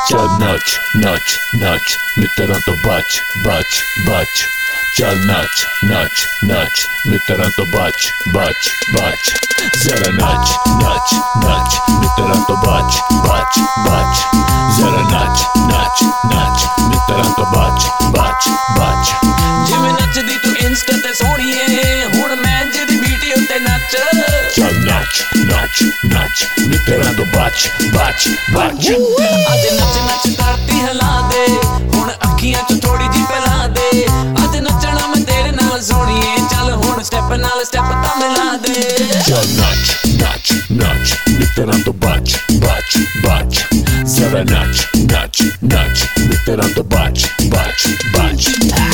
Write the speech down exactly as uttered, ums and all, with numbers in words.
ਚੱਲ ਨੱਚ ਨੱਚ ਨੱਚ ਮਿੱਤਰਾਂ ਤੋਂ ਬਚ ਬਚ ਬਚ ਚੱਲ ਨੱਚ ਨੱਚ ਨੱਚ ਮਿੱਤਰਾਂ ਤੋਂ ਬਚ ਬਚ ਬਚ ਜ਼ਰਾ ਨੱਚ ਨੱਚ ਨੱਚ ਮਿੱਤਰਾਂ ਤੋਂ ਬਚ ਬਚ ਬਚ ਜ਼ਰਾ ਨੱਚ ਨੱਚ ਨੱਚ ਮਿੱਤਰਾਂ ਤੋਂ ਬਚ ਬਚ ਬਚ ਜਿਵੇਂ ਨੱਚਦੀ ਤੂੰ ਇੰਸਟਾ ਤੇ ਸੋਹਣੀਏ ਹੁਣ ਮੈਂ ਜਿਹਦੀ ਬੀਟੀ ਉੱਤੇ ਨੱਚ ਚੱਲ ਨੱਚ ਨੱਚ ਨੱਚ ਮਿੱਤਰਾਂ ਤੋਂ ਬਚ ਬਚ ਬਚ ਅੱਜ ਨੱਚ ਨੱਚ ਧਰਤੀ ਹਿਲਾ ਦੇ ਹੁਣ ਅੱਖੀਆਂ ਚ ਥੋੜੀ ਜਿਹੀ ਪਿਲਾ ਦੇ ਅੱਜ ਨੱਚਣਾ ਮੈਂ ਤੇਰੇ ਨਾਲ ਸੋਹਣੀਏ ਚੱਲ ਹੁਣ ਸਟੈਪ ਨਾਲ ਸਟੈਪ ਤਾਂ ਮਿਲਾ ਦੇ ਚੱਲ ਨੱਚ ਨੱਚ ਨੱਚ ਮਿੱਤਰਾਂ ਤੋਂ ਬਚ ਬਚ ਬਚ ਜ਼ਰਾ ਨੱਚ ਨੱਚ ਨੱਚ ਮਿੱਤਰਾਂ ਤੋਂ ਬਚ ਬਚ ਬਚ